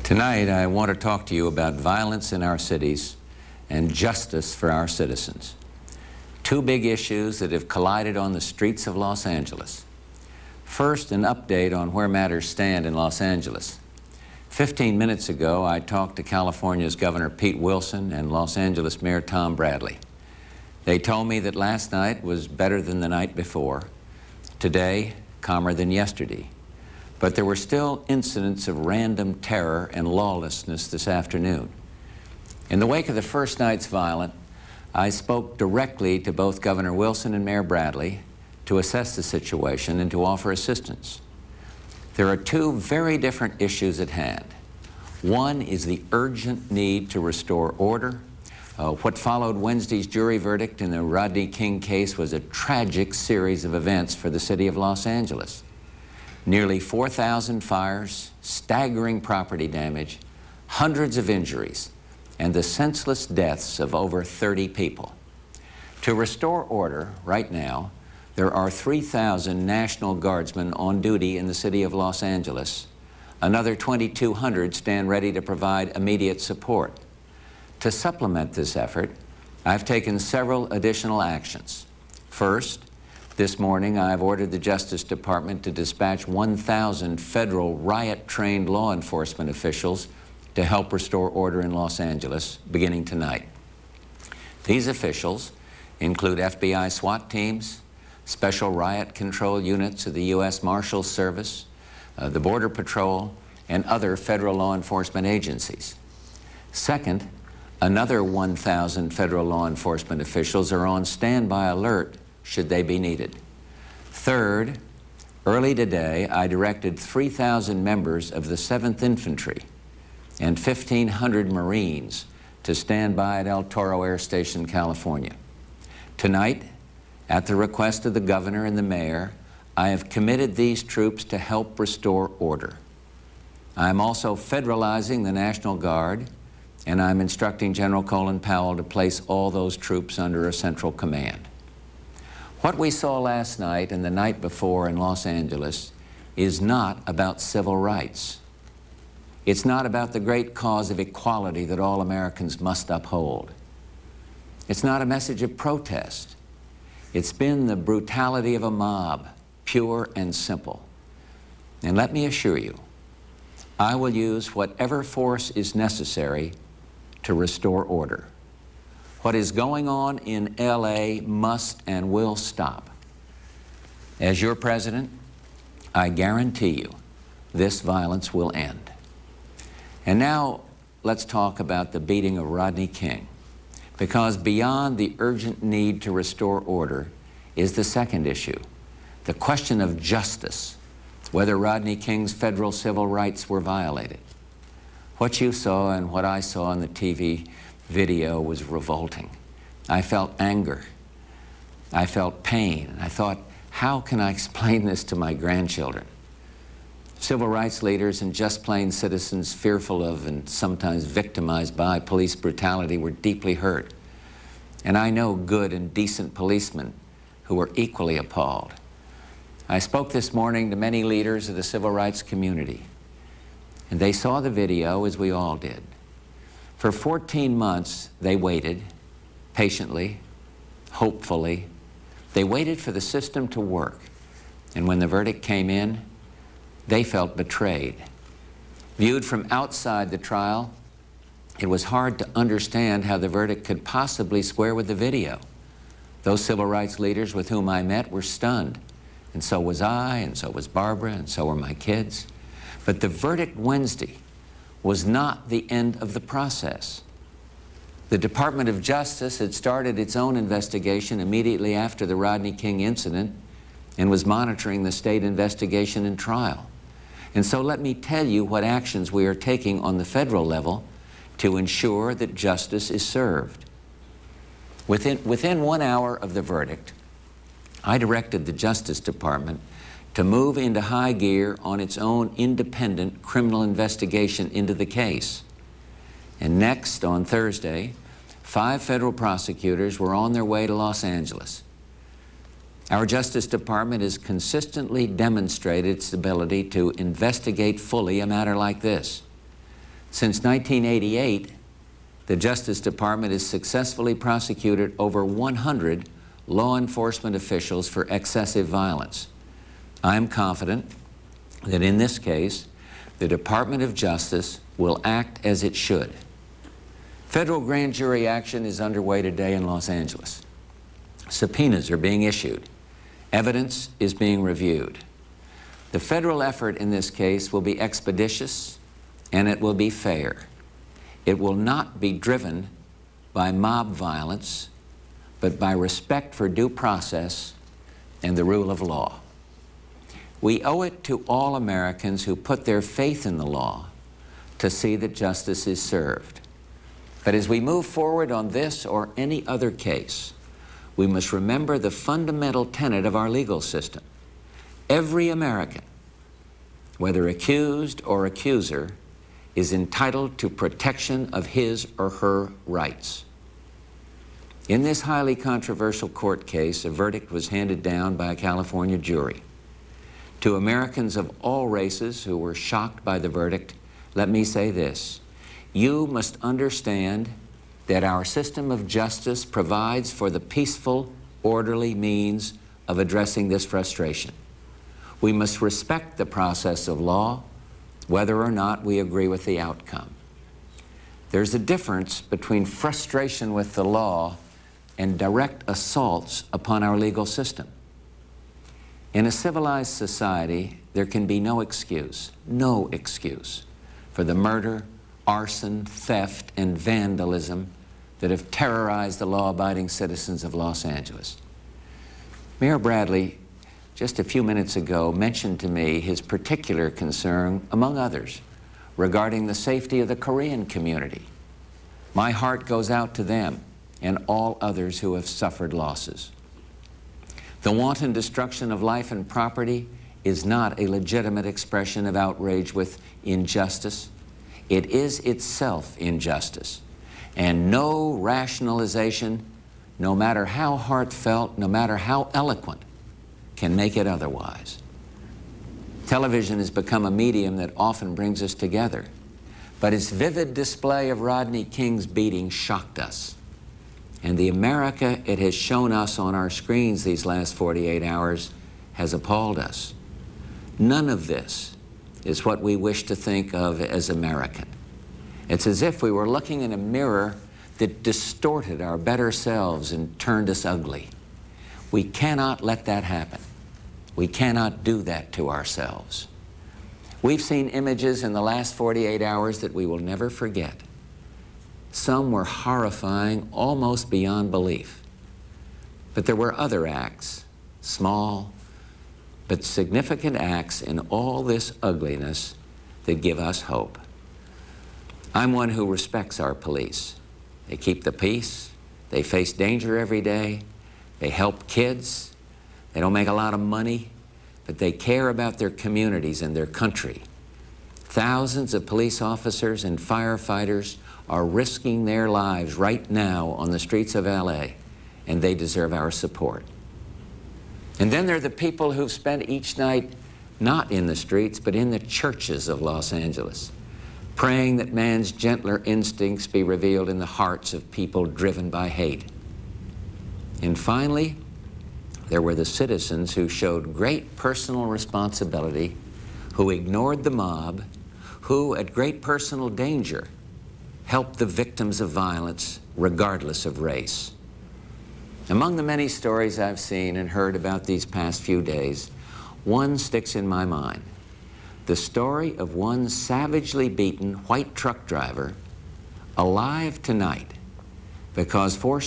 Tonight, I want to talk to you about violence in our cities and justice for our citizens. Two big issues that have collided on the streets of Los Angeles. First, an update on where matters stand in Los Angeles. 15 minutes ago, I talked to California's Governor Pete Wilson and Los Angeles Mayor Tom Bradley. They told me that last night was better than the night before, today calmer than yesterday. But there were still incidents of random terror and lawlessness this afternoon. In the wake of the first night's violence, I spoke directly to both Governor Wilson and Mayor Bradley to assess the situation and to offer assistance. There are two very different issues at hand. One is the urgent need to restore order. What followed Wednesday's jury verdict in the Rodney King case was a tragic series of events for the city of Los Angeles. Nearly 4,000 fires, staggering property damage, hundreds of injuries, and the senseless deaths of over 30 people. To restore order right now, there are 3,000 National Guardsmen on duty in the city of Los Angeles. Another 2,200 stand ready to provide immediate support. To supplement this effort, I've taken several additional actions. First, this morning, I've ordered the Justice Department to dispatch 1,000 federal riot-trained law enforcement officials to help restore order in Los Angeles, beginning tonight. These officials include FBI SWAT teams, special riot control units of the U.S. Marshals Service, the Border Patrol, and other federal law enforcement agencies. Second, another 1,000 federal law enforcement officials are on standby alert should they be needed. Third, early today, I directed 3,000 members of the 7th Infantry and 1,500 Marines to stand by at El Toro Air Station, California. Tonight, at the request of the governor and the mayor, I have committed these troops to help restore order. I am also federalizing the National Guard, and I'm instructing General Colin Powell to place all those troops under a central command. What we saw last night and the night before in Los Angeles is not about civil rights. It's not about the great cause of equality that all Americans must uphold. It's not a message of protest. It's been the brutality of a mob, pure and simple. And let me assure you, I will use whatever force is necessary to restore order. What is going on in LA must and will stop. As your president, I guarantee you this violence will end. And now let's talk about the beating of Rodney King, because beyond the urgent need to restore order is the second issue, the question of justice, whether Rodney King's federal civil rights were violated. What you saw and what I saw on the TV video was revolting. I felt anger. I felt pain. I thought, how can I explain this to my grandchildren? Civil rights leaders and just plain citizens fearful of and sometimes victimized by police brutality were deeply hurt. And I know good and decent policemen who were equally appalled. I spoke this morning to many leaders of the civil rights community, and they saw the video as we all did. For 14 months, they waited, patiently, hopefully. They waited for the system to work. And when the verdict came in, they felt betrayed. Viewed from outside the trial, it was hard to understand how the verdict could possibly square with the video. Those civil rights leaders with whom I met were stunned. And so was I, and so was Barbara, and so were my kids. But the verdict Wednesday was not the end of the process. The Department of Justice had started its own investigation immediately after the Rodney King incident and was monitoring the state investigation and trial. And so let me tell you what actions we are taking on the federal level to ensure that justice is served. Within 1 hour of the verdict, I directed the Justice Department to move into high gear on its own independent criminal investigation into the case. And next, on Thursday, 5 federal prosecutors were on their way to Los Angeles. Our Justice Department has consistently demonstrated its ability to investigate fully a matter like this. Since 1988, the Justice Department has successfully prosecuted over 100 law enforcement officials for excessive violence. I am confident that in this case, the Department of Justice will act as it should. Federal grand jury action is underway today in Los Angeles. Subpoenas are being issued. Evidence is being reviewed. The federal effort in this case will be expeditious and it will be fair. It will not be driven by mob violence, but by respect for due process and the rule of law. We owe it to all Americans who put their faith in the law to see that justice is served. But as we move forward on this or any other case, we must remember the fundamental tenet of our legal system. Every American, whether accused or accuser, is entitled to protection of his or her rights. In this highly controversial court case, a verdict was handed down by a California jury. To Americans of all races who were shocked by the verdict, let me say this: you must understand that our system of justice provides for the peaceful, orderly means of addressing this frustration. We must respect the process of law, whether or not we agree with the outcome. There's a difference between frustration with the law and direct assaults upon our legal system. In a civilized society, there can be no excuse for the murder, arson, theft, and vandalism that have terrorized the law-abiding citizens of Los Angeles. Mayor Bradley, just a few minutes ago, mentioned to me his particular concern, among others, regarding the safety of the Korean community. My heart goes out to them and all others who have suffered losses. The wanton destruction of life and property is not a legitimate expression of outrage with injustice. It is itself injustice. And no rationalization, no matter how heartfelt, no matter how eloquent, can make it otherwise. Television has become a medium that often brings us together, but its vivid display of Rodney King's beating shocked us. And the America it has shown us on our screens these last 48 hours has appalled us. None of this is what we wish to think of as American. It's as if we were looking in a mirror that distorted our better selves and turned us ugly. We cannot let that happen. We cannot do that to ourselves. We've seen images in the last 48 hours that we will never forget. Some were horrifying, almost beyond belief. But there were other acts, small but significant acts in all this ugliness that give us hope. I'm one who respects our police. They keep the peace. They face danger every day. They help kids. They don't make a lot of money, but they care about their communities and their country. Thousands of police officers and firefighters are risking their lives right now on the streets of LA, and they deserve our support. And then there are the people who've spent each night not in the streets, but in the churches of Los Angeles, praying that man's gentler instincts be revealed in the hearts of people driven by hate. And finally, there were the citizens who showed great personal responsibility, who ignored the mob, who, at great personal danger, helped the victims of violence regardless of race. Among the many stories I've seen and heard about these past few days, one sticks in my mind. The story of one savagely beaten white truck driver alive tonight because four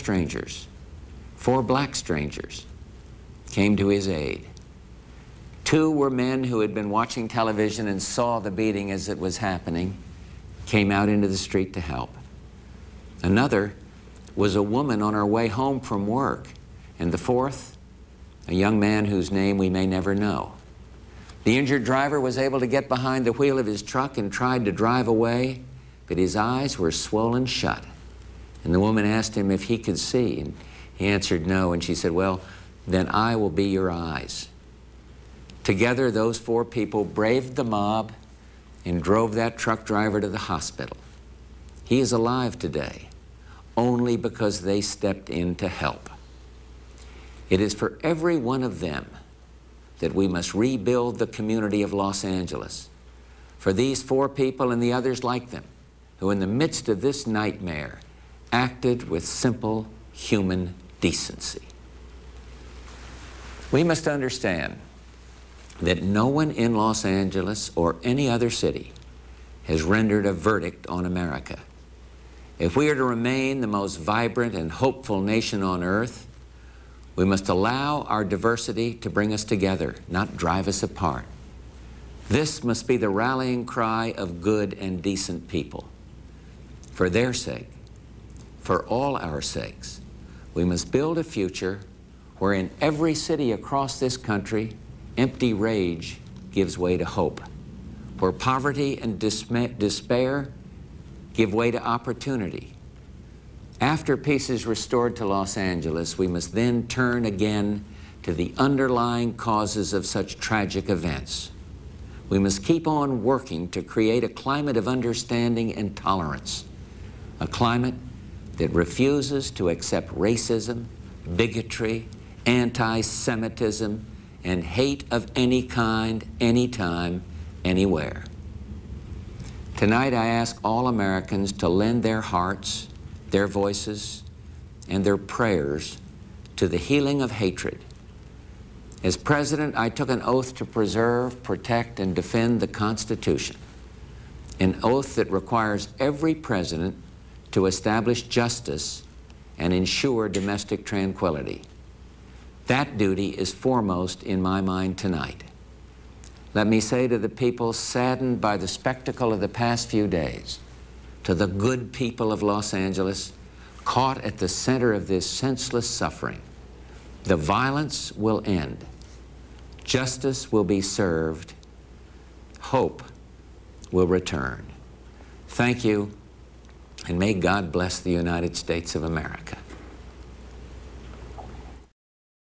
black strangers, came to his aid. Two were men who had been watching television and saw the beating as it was happening, came out into the street to help. Another was a woman on her way home from work, and the fourth, a young man whose name we may never know. The injured driver was able to get behind the wheel of his truck and tried to drive away, but his eyes were swollen shut. And the woman asked him if he could see, and he answered no, and she said, "Well, then I will be your eyes." Together, those four people braved the mob and drove that truck driver to the hospital. He is alive today only because they stepped in to help. It is for every one of them that we must rebuild the community of Los Angeles. For these 4 people and the others like them, who in the midst of this nightmare acted with simple human decency. We must understand that no one in Los Angeles or any other city has rendered a verdict on America. If we are to remain the most vibrant and hopeful nation on earth, we must allow our diversity to bring us together, not drive us apart. This must be the rallying cry of good and decent people. For their sake, for all our sakes, we must build a future where in every city across this country, empty rage gives way to hope, where poverty and despair give way to opportunity. After peace is restored to Los Angeles, we must then turn again to the underlying causes of such tragic events. We must keep on working to create a climate of understanding and tolerance, a climate that refuses to accept racism, bigotry, anti-Semitism, and hate of any kind, anytime, anywhere. Tonight I ask all Americans to lend their hearts, their voices, and their prayers to the healing of hatred. As President, I took an oath to preserve, protect, and defend the Constitution, an oath that requires every president to establish justice and ensure domestic tranquility. That duty is foremost in my mind tonight. Let me say to the people saddened by the spectacle of the past few days, to the good people of Los Angeles, caught at the center of this senseless suffering, the violence will end, justice will be served, hope will return. Thank you, and may God bless the United States of America.